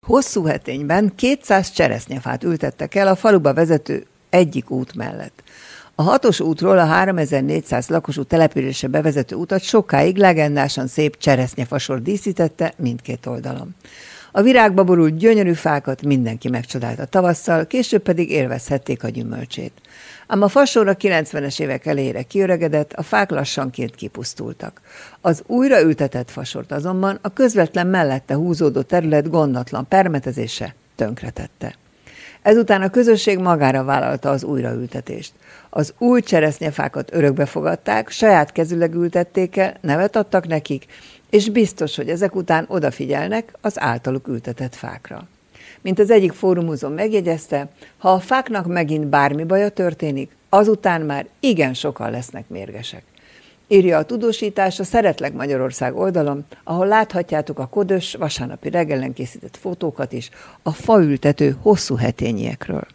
Hosszú Hetényben 200 cseresznyefát ültettek el a faluba vezető egyik út mellett. A 6-os útról a 3400 lakosú településre bevezető utat sokáig legendásan szép cseresznyefasor díszítette mindkét oldalon. A virágba borult gyönyörű fákat mindenki megcsodálta tavasszal, később pedig élvezhették a gyümölcsét. Ám a fasor a 90-es évek elejére kiöregedett, a fák lassanként kipusztultak. Az újraültetett fasort azonban a közvetlen mellette húzódó terület gondatlan permetezése tönkretette. Ezután a közösség magára vállalta az újraültetést. Az új cseresznyefákat örökbe fogadták, saját kezüleg ültették el, nevet adtak nekik, és biztos, hogy ezek után odafigyelnek az általuk ültetett fákra. Mint az egyik fórumúzon megjegyezte, ha a fáknak megint bármi baja történik, azután már igen sokan lesznek mérgesek. Írja a tudósítás a Szeretlek Magyarország oldalon, ahol láthatjátok a ködös vasárnapi reggelen készített fotókat is a faültető hosszú hetényiekről.